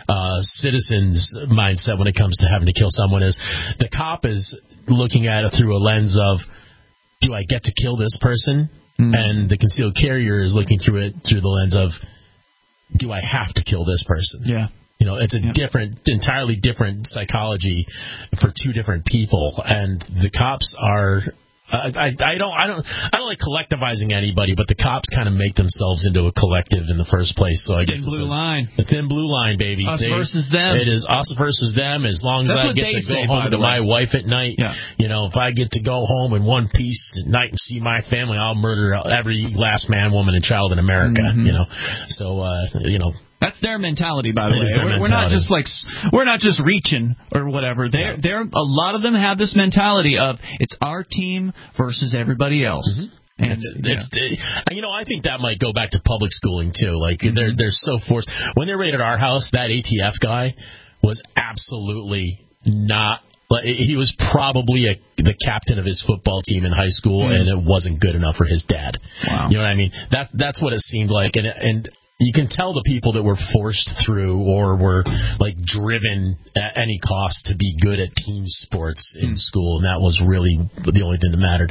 citizens mindset when it comes to having to kill someone is the cop is looking at it through a lens of, do I get to kill this person? And the concealed carrier is looking through it through the lens of, do I have to kill this person? Yeah. You know, it's a entirely different psychology for two different people, and the cops are. I don't like collectivizing anybody, but the cops kind of make themselves into a collective in the first place. So I guess the thin blue line, baby. Us versus them. It is us versus them. As long as I get to go home to my wife at night, you know, if I get to go home in one piece at night and see my family, I'll murder every last man, woman, and child in America. You know, so you know. That's their mentality, by the way. We're not just we're not just reaching or whatever. A lot of them have this mentality of it's our team versus everybody else. And you know, I think that might go back to public schooling too. Like they're so forced. When they raided our house, that ATF guy was absolutely not. He was probably the captain of his football team in high school, and it wasn't good enough for his dad. Wow. You know what I mean? That's what it seemed like, and you can tell the people that were forced through or were like driven at any cost to be good at team sports in school, and that was really the only thing that mattered.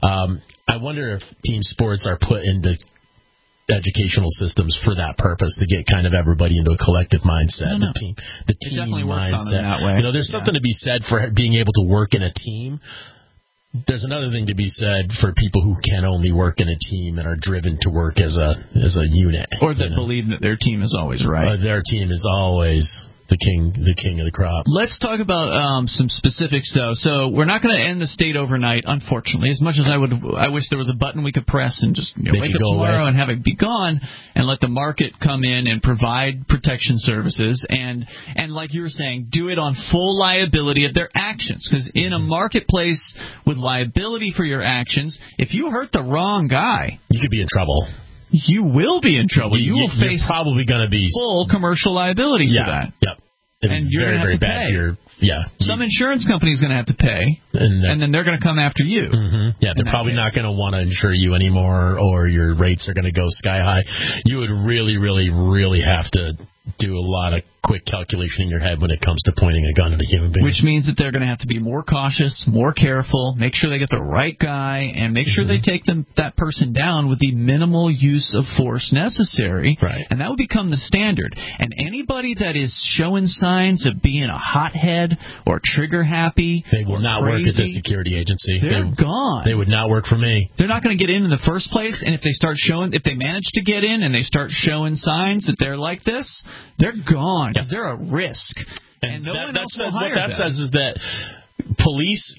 I wonder if team sports are put into educational systems for that purpose, to get kind of everybody into a collective mindset. The team definitely works mindset. On it that way. You know, there's something to be said for being able to work in a team. There's another thing to be said for people who can only work in a team and are driven to work as a unit, or that believe that their team is always right. Their team is always the king of the crop. Let's talk about some specifics, though. So we're not going to end the state overnight, unfortunately. As much as I wish there was a button we could press and just wake up tomorrow and have it be gone, and let the market come in and provide protection services, and like you were saying, do it on full liability of their actions. Because in a marketplace with liability for your actions, if you hurt the wrong guy, you could be in trouble. You will be in trouble. You will face you're probably going to be full commercial liability for that. Yep. And you're going to have to pay. Some insurance company is going to have to pay, and then they're going to come after you. Yeah, they're probably not going to want to insure you anymore, or your rates are going to go sky high. You would really, really, really have to do a lot of quick calculation in your head when it comes to pointing a gun at a human being. Which means that they're going to have to be more cautious, more careful, make sure they get the right guy, and make sure they take that person down with the minimal use of force necessary. Right. And that would become the standard. And anybody that is showing signs of being a hothead or trigger happy, they will not work at the security agency. They're gone. They would not work for me. They're not going to get in the first place. And if they manage to get in and they start showing signs that they're like this, they're gone. Because they're a risk. And no one else will hire them. What that says is that police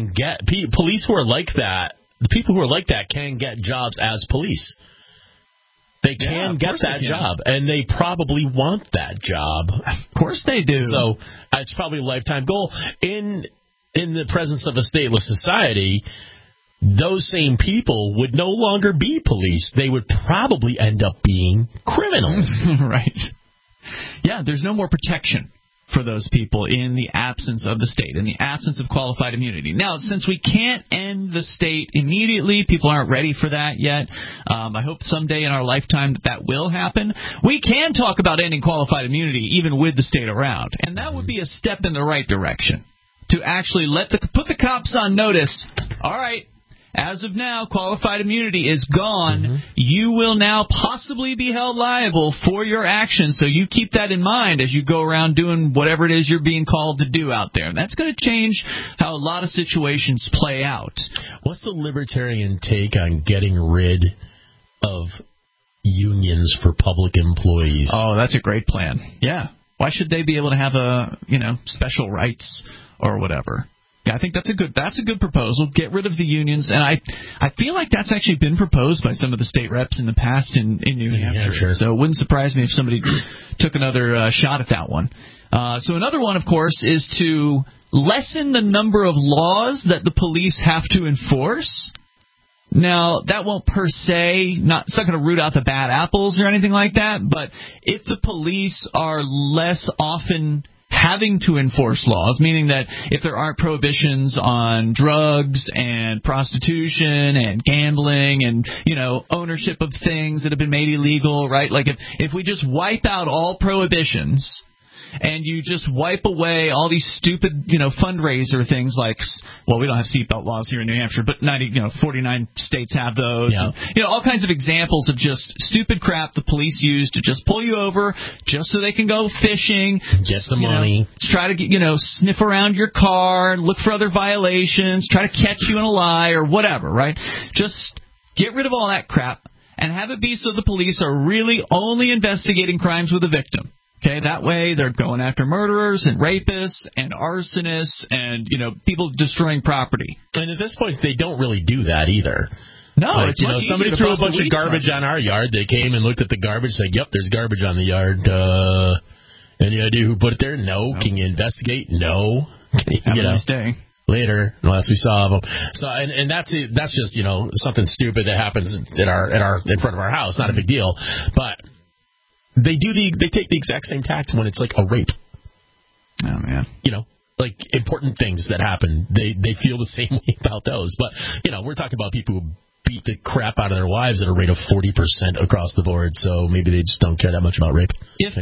who are like that, the people who are like that can get jobs as police. They can get that job, and they probably want that job. Of course they do. So it's probably a lifetime goal. In the presence of a stateless society, those same people would no longer be police. They would probably end up being criminals. Right. Yeah, there's no more protection for those people in the absence of the state, in the absence of qualified immunity. Now, since we can't end the state immediately, people aren't ready for that yet. I hope someday in our lifetime that will happen. We can talk about ending qualified immunity even with the state around, and that would be a step in the right direction to actually put the cops on notice. All right. As of now, qualified immunity is gone. You will now possibly be held liable for your actions, so you keep that in mind as you go around doing whatever it is you're being called to do out there. And that's going to change how a lot of situations play out. What's the libertarian take on getting rid of unions for public employees? Oh, that's a great plan. Yeah. Why should they be able to have special rights or whatever? Yeah, I think that's a good proposal. Get rid of the unions, and I feel like that's actually been proposed by some of the state reps in the past in New Hampshire. So it wouldn't surprise me if somebody took another shot at that one. So another one, of course, is to lessen the number of laws that the police have to enforce. Now, that won't per se, it's not going to root out the bad apples or anything like that, but if the police are less often having to enforce laws, meaning that if there aren't prohibitions on drugs and prostitution and gambling and, ownership of things that have been made illegal, right? Like if we just wipe out all prohibitions and you just wipe away all these stupid, fundraiser things like, well, we don't have seatbelt laws here in New Hampshire, but 49 states have those. Yeah. And, all kinds of examples of just stupid crap the police use to just pull you over just so they can go fishing. Get some money. Try to, sniff around your car, look for other violations, try to catch you in a lie or whatever, right? Just get rid of all that crap and have it be so the police are really only investigating crimes with a victim. Okay, that way they're going after murderers and rapists and arsonists and, people destroying property. And at this point, they don't really do that either. No, it's much easier somebody to threw a bust bunch of garbage on our yard. They came and looked at the garbage, said, "Yep, there's garbage on the yard." Any idea who put it there? No. Can you investigate? No. Have a nice day. Later, unless we saw them. So, and that's just something stupid that happens in front of our house. Not a big deal, but. They take the exact same tact when it's like a rape. Oh, man. Like important things that happen. They feel the same way about those. But, we're talking about people who beat the crap out of their wives at a rate of 40% across the board. So maybe they just don't care that much about rape. If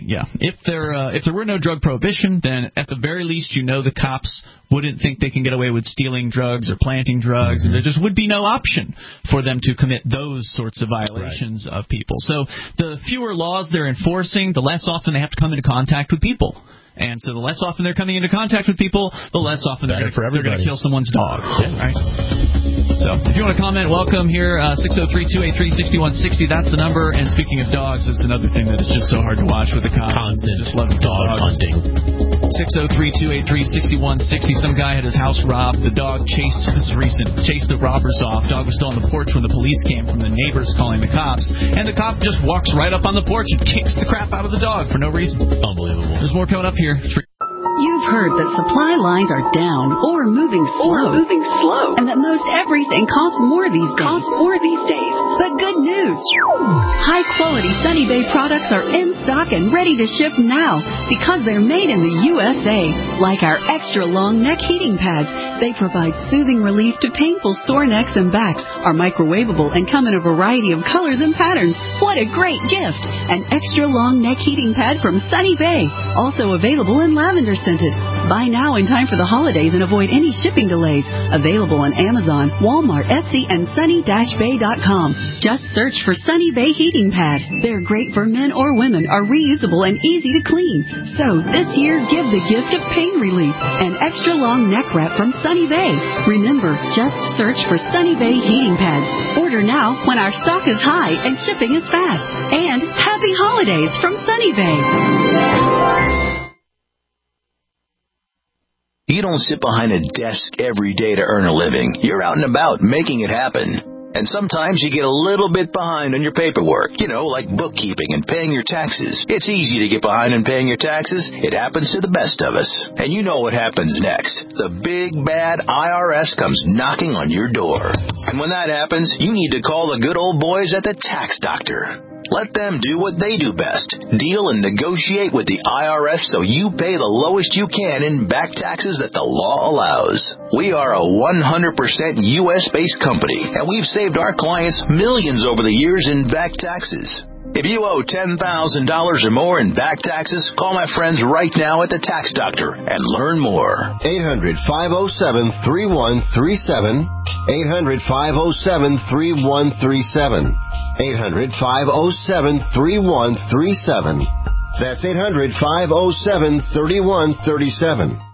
there were no drug prohibition, then at the very least, the cops wouldn't think they can get away with stealing drugs or planting drugs, and there just would be no option for them to commit those sorts of violations of people. So the fewer laws they're enforcing, the less often they have to come into contact with people. And so the less often they're coming into contact with people, the less often they're going to kill someone's dog. Right? So if you want to comment, welcome here, 603-283-6160. That's the number. And speaking of dogs, it's another thing that is just so hard to watch with the cops. Constant just love dog hunting. 603-283-6160. Some guy had his house robbed. The dog chased the robbers off. Dog was still on the porch when the police came from the neighbors calling the cops. And the cop just walks right up on the porch and kicks the crap out of the dog for no reason. Unbelievable. There's more coming up here. You've heard that supply lines are down or moving slow. And that most everything costs more these days. But good news. High-quality Sunny Bay products are in stock and ready to ship now because they're made in the USA. Like our extra-long neck heating pads. They provide soothing relief to painful sore necks and backs, are microwavable, and come in a variety of colors and patterns. What a great gift! An extra-long neck heating pad from Sunny Bay. Also available in lavender scented. Buy now in time for the holidays and avoid any shipping delays. Available on Amazon, Walmart, Etsy, and sunny-bay.com. Just search for Sunny Bay Heating Pad. They're great for men or women, are reusable and easy to clean. So this year, give the gift of pain relief. An extra long neck wrap from Sunny Bay. Remember, just search for Sunny Bay Heating Pads. Order now when our stock is high and shipping is fast. And happy holidays from Sunny Bay. You don't sit behind a desk every day to earn a living. You're out and about making it happen. And sometimes you get a little bit behind on your paperwork, like bookkeeping and paying your taxes. It's easy to get behind on paying your taxes. It happens to the best of us. And you know what happens next. The big, bad IRS comes knocking on your door. And when that happens, you need to call the good old boys at the Tax Doctor. Let them do what they do best. Deal and negotiate with the IRS so you pay the lowest you can in back taxes that the law allows. We are a 100% U.S.-based company, and we've saved our clients millions over the years in back taxes. If you owe $10,000 or more in back taxes, call my friends right now at the Tax Doctor and learn more. 800-507-3137. 800-507-3137. 800-507-3137. That's 800-507-3137.